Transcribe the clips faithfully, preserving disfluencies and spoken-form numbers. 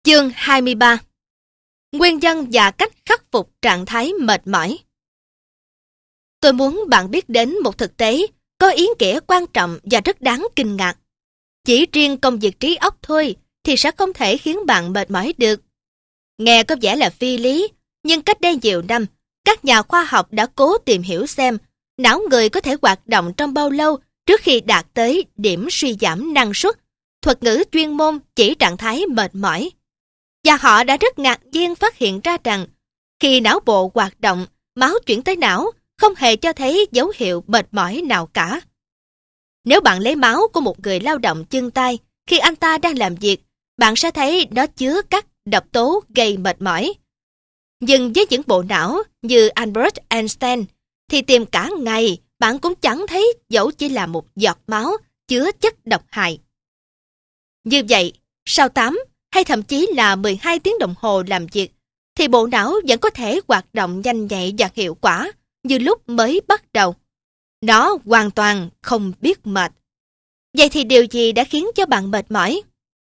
Chương hai mươi ba. Nguyên nhân và cách khắc phục trạng thái mệt mỏi. Tôi muốn bạn biết đến một thực tế có ý nghĩa quan trọng và rất đáng kinh ngạc. Chỉ riêng công việc trí óc thôi thì sẽ không thể khiến bạn mệt mỏi được. Nghe có vẻ là phi lý, nhưng cách đây nhiều năm, các nhà khoa học đã cố tìm hiểu xem não người có thể hoạt động trong bao lâu trước khi đạt tới điểm suy giảm năng suất. Thuật ngữ chuyên môn chỉ trạng thái mệt mỏi. Và họ đã rất ngạc nhiên phát hiện ra rằng khi não bộ hoạt động, máu chuyển tới não không hề cho thấy dấu hiệu mệt mỏi nào cả. Nếu bạn lấy máu của một người lao động chân tay khi anh ta đang làm việc, bạn sẽ thấy nó chứa các độc tố gây mệt mỏi. Nhưng với những bộ não như Albert Einstein thì tìm cả ngày bạn cũng chẳng thấy dẫu chỉ là một giọt máu chứa chất độc hại. Như vậy, sau tám hay thậm chí là mười hai tiếng đồng hồ làm việc, thì bộ não vẫn có thể hoạt động nhanh nhạy và hiệu quả như lúc mới bắt đầu. Nó hoàn toàn không biết mệt. Vậy thì điều gì đã khiến cho bạn mệt mỏi?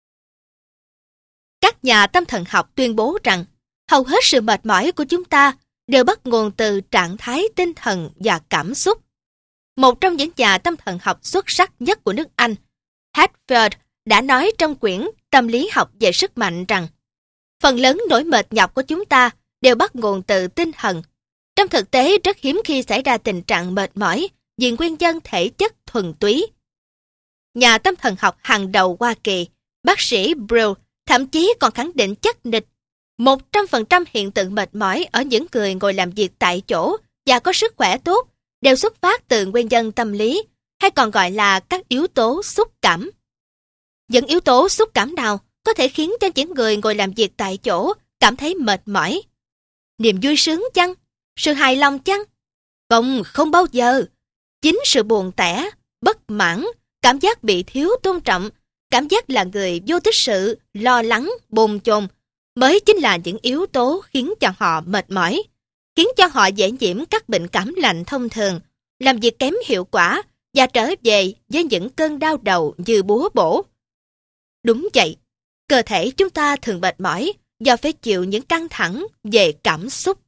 Các nhà tâm thần học tuyên bố rằng hầu hết sự mệt mỏi của chúng ta đều bắt nguồn từ trạng thái tinh thần và cảm xúc. Một trong những nhà tâm thần học xuất sắc nhất của nước Anh, Hadfield, đã nói trong quyển Tâm lý học về sức mạnh rằng phần lớn nỗi mệt nhọc của chúng ta đều bắt nguồn từ tinh thần. Trong thực tế rất hiếm khi xảy ra tình trạng mệt mỏi vì nguyên nhân thể chất thuần túy. Nhà tâm thần học hàng đầu Hoa Kỳ, bác sĩ Brill, thậm chí còn khẳng định chắc nịch một trăm phần trăm hiện tượng mệt mỏi ở những người ngồi làm việc tại chỗ và có sức khỏe tốt đều xuất phát từ nguyên nhân tâm lý, hay còn gọi là các yếu tố xúc cảm. Những yếu tố xúc cảm nào có thể khiến cho những người ngồi làm việc tại chỗ cảm thấy mệt mỏi? Niềm vui sướng chăng? Sự hài lòng chăng? Không, không bao giờ. Chính sự buồn tẻ, bất mãn, cảm giác bị thiếu tôn trọng, cảm giác là người vô tích sự, lo lắng, bồn chồn mới chính là những yếu tố khiến cho họ mệt mỏi, khiến cho họ dễ nhiễm các bệnh cảm lạnh thông thường, làm việc kém hiệu quả và trở về với những cơn đau đầu như búa bổ. Đúng vậy, cơ thể chúng ta thường mệt mỏi do phải chịu những căng thẳng về cảm xúc.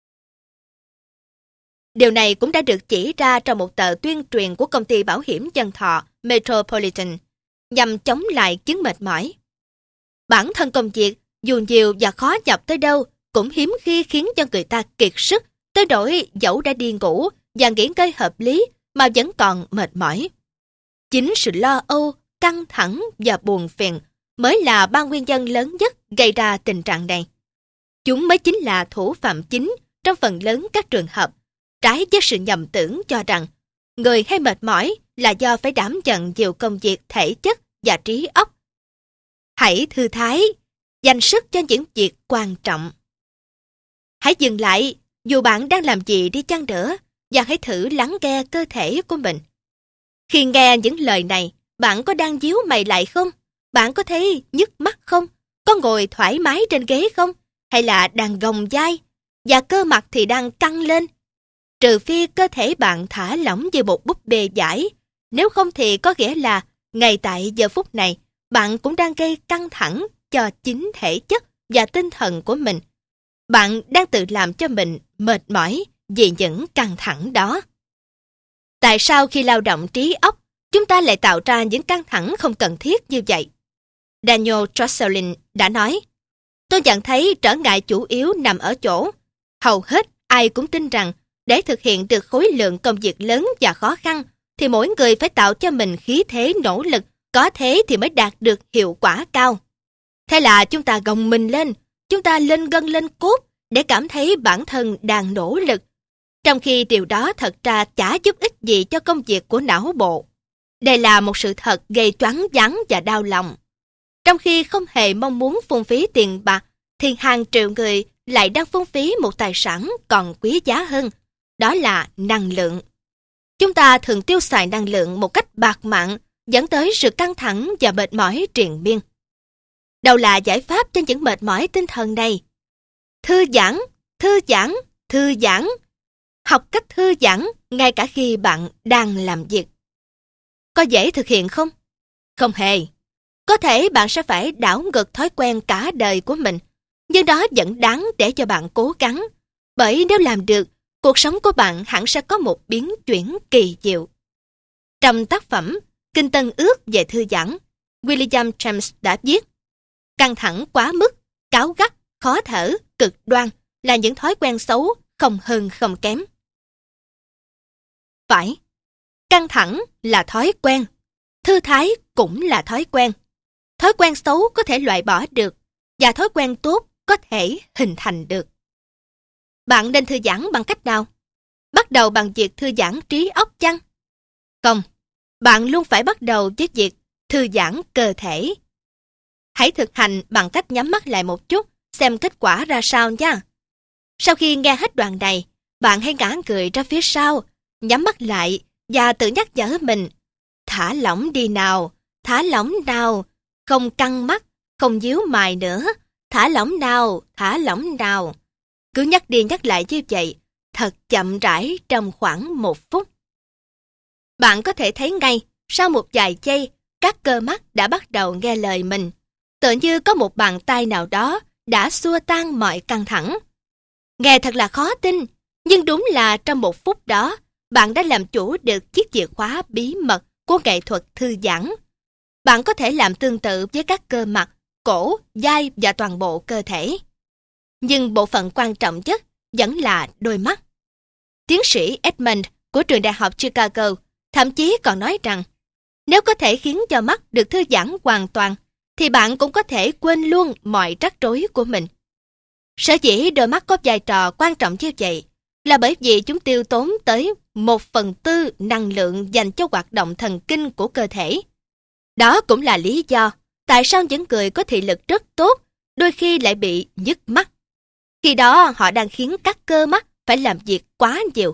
Điều này cũng đã được chỉ ra trong một tờ tuyên truyền của công ty bảo hiểm nhân thọ Metropolitan nhằm chống lại chứng mệt mỏi. Bản thân công việc, dù nhiều và khó nhọc tới đâu, cũng hiếm khi khiến cho người ta kiệt sức tới nỗi dẫu đã đi ngủ và nghỉ ngơi hợp lý mà vẫn còn mệt mỏi. Chính sự lo âu, căng thẳng và buồn phiền mới là ba nguyên nhân lớn nhất gây ra tình trạng này. Chúng mới chính là thủ phạm chính trong phần lớn các trường hợp, trái với sự nhầm tưởng cho rằng người hay mệt mỏi là do phải đảm nhận nhiều công việc thể chất và trí óc. Hãy thư thái, dành sức cho những việc quan trọng. Hãy dừng lại, dù bạn đang làm gì đi chăng nữa, và hãy thử lắng nghe cơ thể của mình. Khi nghe những lời này, bạn có đang díu mày lại không? Bạn có thấy nhức mắt không? Có ngồi thoải mái trên ghế không? Hay là đang gồng vai? Và cơ mặt thì đang căng lên? Trừ phi cơ thể bạn thả lỏng như một búp bê giải. Nếu không thì có nghĩa là ngay tại giờ phút này, bạn cũng đang gây căng thẳng cho chính thể chất và tinh thần của mình. Bạn đang tự làm cho mình mệt mỏi vì những căng thẳng đó. Tại sao khi lao động trí óc, chúng ta lại tạo ra những căng thẳng không cần thiết như vậy? Daniel Trosselin đã nói, tôi nhận thấy trở ngại chủ yếu nằm ở chỗ. Hầu hết ai cũng tin rằng để thực hiện được khối lượng công việc lớn và khó khăn, thì mỗi người phải tạo cho mình khí thế nỗ lực, có thế thì mới đạt được hiệu quả cao. Thế là chúng ta gồng mình lên, chúng ta lên gân lên cốt để cảm thấy bản thân đang nỗ lực, trong khi điều đó thật ra chả giúp ích gì cho công việc của não bộ. Đây là một sự thật gây choáng váng và đau lòng. Trong khi không hề mong muốn phung phí tiền bạc, thì hàng triệu người lại đang phung phí một tài sản còn quý giá hơn, đó là năng lượng. Chúng ta thường tiêu xài năng lượng một cách bạt mạng, dẫn tới sự căng thẳng và mệt mỏi triền miên. Đâu là giải pháp cho những mệt mỏi tinh thần này? Thư giãn, thư giãn, thư giãn. Học cách thư giãn ngay cả khi bạn đang làm việc. Có dễ thực hiện không? Không hề. Có thể bạn sẽ phải đảo ngược thói quen cả đời của mình, nhưng đó vẫn đáng để cho bạn cố gắng. Bởi nếu làm được, cuộc sống của bạn hẳn sẽ có một biến chuyển kỳ diệu. Trong tác phẩm Kinh Tân Ước về thư giãn, William James đã viết: căng thẳng quá mức, cáu gắt, khó thở, cực đoan là những thói quen xấu không hơn không kém. Phải, căng thẳng là thói quen, thư thái cũng là thói quen. Thói quen xấu có thể loại bỏ được, và thói quen tốt có thể hình thành được. Bạn nên thư giãn bằng cách nào? Bắt đầu bằng việc thư giãn trí óc chăng? Không, bạn luôn phải bắt đầu với việc thư giãn cơ thể. Hãy thực hành bằng cách nhắm mắt lại một chút, xem kết quả ra sao nha. Sau khi nghe hết đoạn này, bạn hãy ngả người ra phía sau, nhắm mắt lại và tự nhắc nhở mình: thả lỏng đi nào, thả lỏng nào, không căng mắt, không díu mày nữa, thả lỏng nào, thả lỏng nào. Cứ nhắc đi nhắc lại như vậy, thật chậm rãi trong khoảng một phút. Bạn có thể thấy ngay, sau một vài giây, các cơ mắt đã bắt đầu nghe lời mình. Tựa như có một bàn tay nào đó đã xua tan mọi căng thẳng. Nghe thật là khó tin, nhưng đúng là trong một phút đó, bạn đã làm chủ được chiếc chìa khóa bí mật của nghệ thuật thư giãn. Bạn có thể làm tương tự với các cơ mặt, cổ, vai và toàn bộ cơ thể. Nhưng bộ phận quan trọng nhất vẫn là đôi mắt. Tiến sĩ Edmund của trường đại học Chicago thậm chí còn nói rằng, nếu có thể khiến cho mắt được thư giãn hoàn toàn, thì bạn cũng có thể quên luôn mọi rắc rối của mình. Sở dĩ đôi mắt có vai trò quan trọng như vậy là bởi vì chúng tiêu tốn tới một phần tư năng lượng dành cho hoạt động thần kinh của cơ thể. Đó cũng là lý do tại sao những người có thị lực rất tốt đôi khi lại bị nhức mắt. Khi đó họ đang khiến các cơ mắt phải làm việc quá nhiều.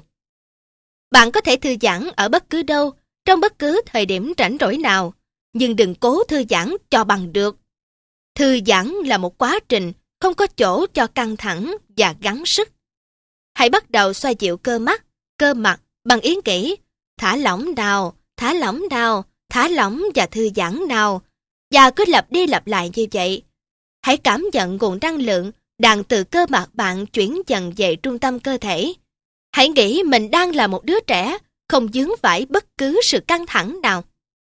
Bạn có thể thư giãn ở bất cứ đâu, trong bất cứ thời điểm rảnh rỗi nào, nhưng đừng cố thư giãn cho bằng được. Thư giãn là một quá trình, không có chỗ cho căng thẳng và gắng sức. Hãy bắt đầu xoa dịu cơ mắt, cơ mặt bằng ý nghĩ: thả lỏng nào, thả lỏng nào, thả lỏng và thư giãn nào. Và cứ lặp đi lặp lại như vậy. Hãy cảm nhận nguồn năng lượng đang từ cơ mặt bạn chuyển dần về trung tâm cơ thể. Hãy nghĩ mình đang là một đứa trẻ, không vướng phải bất cứ sự căng thẳng nào.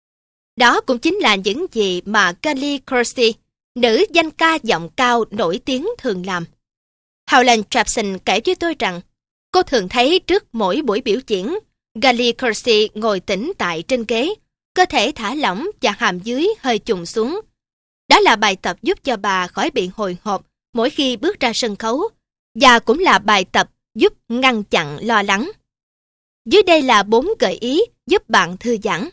Đó cũng chính là những gì mà Kelly Kersey, nữ danh ca giọng cao nổi tiếng thường làm. Howland Jepson kể với tôi rằng, cô thường thấy trước mỗi buổi biểu diễn, Kelly Kersey ngồi tĩnh tại trên ghế, cơ thể thả lỏng và hàm dưới hơi chùng xuống. Đó là bài tập giúp cho bà khỏi bị hồi hộp mỗi khi bước ra sân khấu, và cũng là bài tập giúp ngăn chặn lo lắng. Dưới đây là bốn gợi ý giúp bạn thư giãn.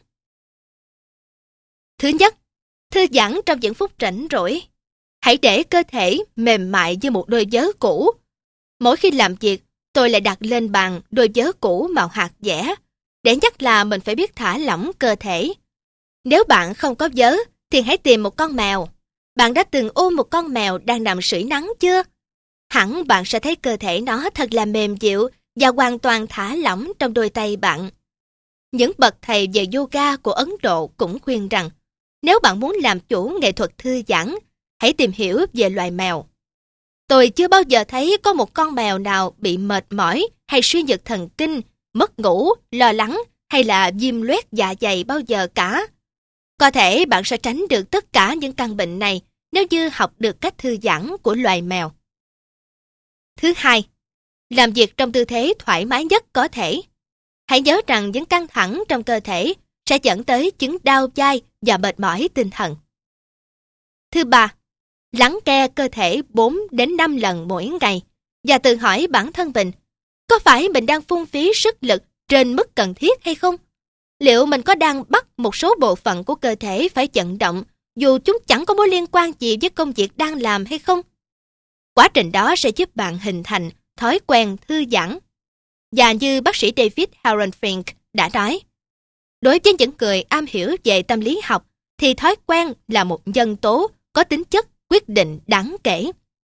Thứ nhất, thư giãn trong những phút rảnh rỗi. Hãy để cơ thể mềm mại như một đôi vớ cũ. Mỗi khi làm việc, tôi lại đặt lên bàn đôi vớ cũ màu hạt dẻ, để nhắc là mình phải biết thả lỏng cơ thể. Nếu bạn không có vớ, thì hãy tìm một con mèo. Bạn đã từng ôm một con mèo đang nằm sưởi nắng chưa? Hẳn bạn sẽ thấy cơ thể nó thật là mềm dịu và hoàn toàn thả lỏng trong đôi tay bạn. Những bậc thầy về yoga của Ấn Độ cũng khuyên rằng, nếu bạn muốn làm chủ nghệ thuật thư giãn, hãy tìm hiểu về loài mèo. Tôi chưa bao giờ thấy có một con mèo nào bị mệt mỏi hay suy nhược thần kinh, mất ngủ, lo lắng hay là viêm loét dạ dày bao giờ cả. Có thể bạn sẽ tránh được tất cả những căn bệnh này nếu như học được cách thư giãn của loài mèo. Thứ hai, làm việc trong tư thế thoải mái nhất có thể. Hãy nhớ rằng những căng thẳng trong cơ thể sẽ dẫn tới chứng đau vai và mệt mỏi tinh thần. Thứ ba, lắng nghe cơ thể bốn đến năm lần mỗi ngày và tự hỏi bản thân mình, có phải mình đang phung phí sức lực trên mức cần thiết hay không? Liệu mình có đang bắt một số bộ phận của cơ thể phải vận động dù chúng chẳng có mối liên quan gì với công việc đang làm hay không? Quá trình đó sẽ giúp bạn hình thành thói quen thư giãn. Và như bác sĩ David Harold Fink đã nói, đối với những người am hiểu về tâm lý học thì thói quen là một nhân tố có tính chất quyết định đáng kể.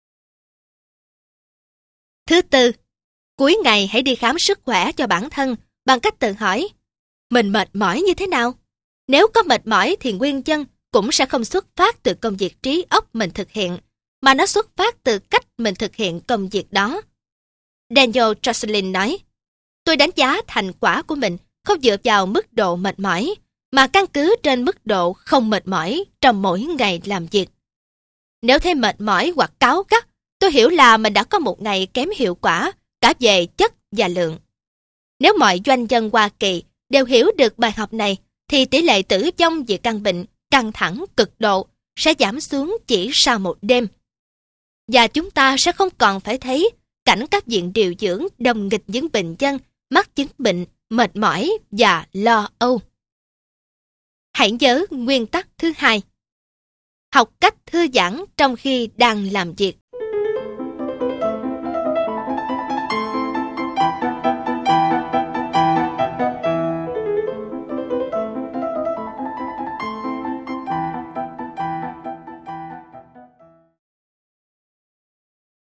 Thứ tư, cuối ngày hãy đi khám sức khỏe cho bản thân bằng cách tự hỏi, mình mệt mỏi như thế nào? Nếu có mệt mỏi thì nguyên nhân cũng sẽ không xuất phát từ công việc trí óc mình thực hiện, mà nó xuất phát từ cách mình thực hiện công việc đó. Daniel Jocelyn nói, tôi đánh giá thành quả của mình không dựa vào mức độ mệt mỏi, mà căn cứ trên mức độ không mệt mỏi trong mỗi ngày làm việc. Nếu thấy mệt mỏi hoặc cáu gắt, tôi hiểu là mình đã có một ngày kém hiệu quả, cả về chất và lượng. Nếu mọi doanh nhân Hoa Kỳ đều hiểu được bài học này, thì tỷ lệ tử vong vì căn bệnh căng thẳng cực độ sẽ giảm xuống chỉ sau một đêm. Và chúng ta sẽ không còn phải thấy cảnh các viện điều dưỡng đồng nghịch những bệnh nhân mắc chứng bệnh, mệt mỏi và lo âu. Hãy nhớ nguyên tắc thứ hai. Học cách thư giãn trong khi đang làm việc.